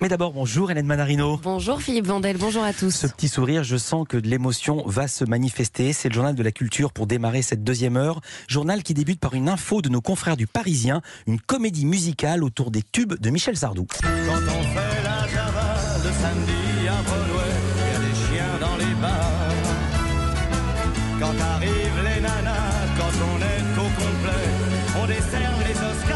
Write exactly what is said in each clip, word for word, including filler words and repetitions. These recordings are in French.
Mais d'abord, bonjour Hélène Manarino. Bonjour Philippe Vandel, bonjour à tous. Ce petit sourire, je sens que de l'émotion va se manifester. C'est le journal de la culture pour démarrer cette deuxième heure. Journal qui débute par une info de nos confrères du Parisien, une comédie musicale autour des tubes de Michel Sardou. Quand on fait la java le samedi à Broadway, il y a des chiens dans les bars. Quand arrivent les nanas, quand on est au complet, on décerne les Oscars.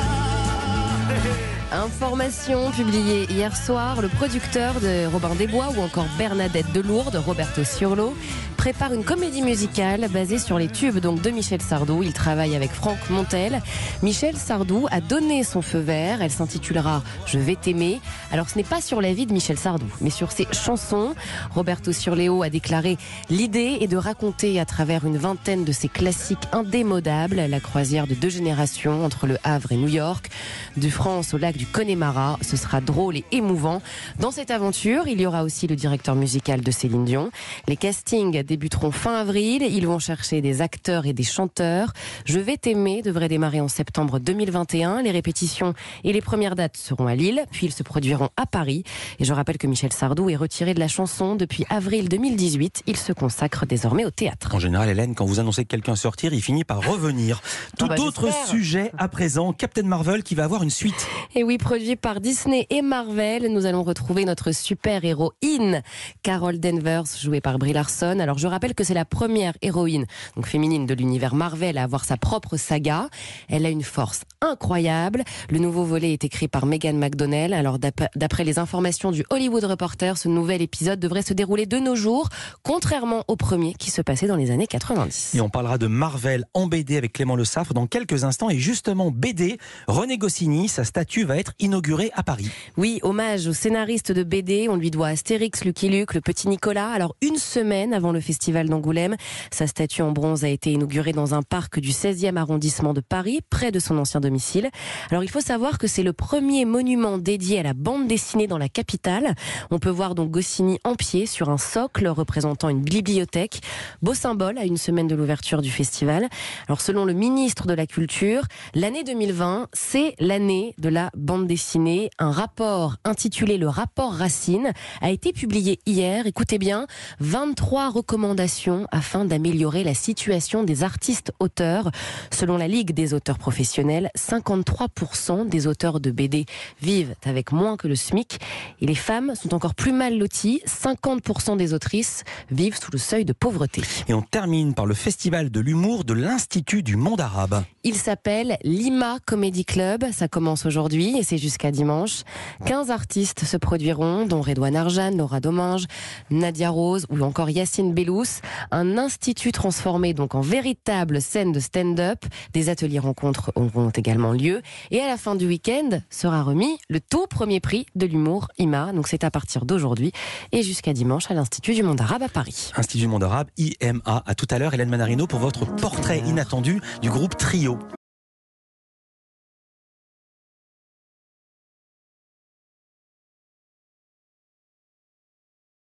Information publiée hier soir, le producteur de Robin des Bois ou encore Bernadette de Lourdes, Roberto Ciurlo, prépare une comédie musicale basée sur les tubes donc de Michel Sardou. Il travaille avec Franck Montel. Michel Sardou a donné son feu vert. Elle s'intitulera « Je vais t'aimer ». Alors ce n'est pas sur la vie de Michel Sardou, mais sur ses chansons. Roberto Ciurlo a déclaré « L'idée est de raconter à travers une vingtaine de ses classiques indémodables la croisière de deux générations entre le Havre et New York, de France au lac du Connemara. Ce sera drôle et émouvant. Dans cette aventure, il y aura aussi le directeur musical de Céline Dion. Les castings débuteront fin avril. Ils vont chercher des acteurs et des chanteurs. Je vais t'aimer devrait démarrer en septembre deux mille vingt et un. Les répétitions et les premières dates seront à Lille, puis ils se produiront à Paris. Et je rappelle que Michel Sardou est retiré de la chanson depuis avril deux mille dix-huit. Il se consacre désormais au théâtre. En général, Hélène, quand vous annoncez que quelqu'un sortir, il finit par revenir. Tout ah bah, autre j'espère. sujet à présent, Captain Marvel qui va avoir une suite. Et oui, produit par Disney et Marvel, nous allons retrouver notre super-héroïne, Carol Danvers, jouée par Brie Larson. Alors je rappelle que c'est la première héroïne donc féminine de l'univers Marvel à avoir sa propre saga. Elle a une force incroyable. Le nouveau volet est écrit par Megan McDonnell. Alors d'après les informations du Hollywood Reporter, ce nouvel épisode devrait se dérouler de nos jours, contrairement au premier qui se passait dans les années quatre-vingt-dix. Et on parlera de Marvel en B D avec Clément Le Saffre dans quelques instants. Et justement, B D, René Goscinny, sa statue va être inaugurée à Paris. Oui, hommage au scénariste de B D. On lui doit Astérix, Lucky Luke, le petit Nicolas. Alors une semaine avant le festival d'Angoulême, sa statue en bronze a été inaugurée dans un parc du seizième arrondissement de Paris, près de son ancien domicile. Alors il faut savoir que c'est le premier monument dédié à la bande dessinée dans la capitale. On peut voir donc Goscinny en pied sur un socle représentant une bibliothèque. Beau symbole à une semaine de l'ouverture du festival. Alors selon le ministre de la Culture, l'année deux mille vingt, c'est l'année de la bande dessinée. Un rapport intitulé le rapport Racine a été publié hier. Écoutez bien, vingt-trois recommandations afin d'améliorer la situation des artistes-auteurs. Selon la Ligue des auteurs professionnels, cinquante-trois pour cent des auteurs de B D vivent avec moins que le SMIC. Et les femmes sont encore plus mal loties. cinquante pour cent des autrices vivent sous le seuil de pauvreté. Et on termine par le festival de l'humour de l'Institut du monde arabe. Il s'appelle Lima Comedy Club. Ça commence aujourd'hui et c'est jusqu'à dimanche. quinze artistes se produiront, dont Redouane Arjan, Laura Domingue, Nadia Rose ou encore Yacine Bellous. Un institut transformé donc en véritable scène de stand-up. Des ateliers rencontres auront également lieu. Et à la fin du week-end sera remis le tout premier prix de l'humour I M A. Donc c'est à partir d'aujourd'hui et jusqu'à dimanche à l'Institut du monde arabe à Paris. Institut du monde arabe, I M A. À tout à l'heure, Hélène Manarino, pour votre portrait inattendu du groupe Trio.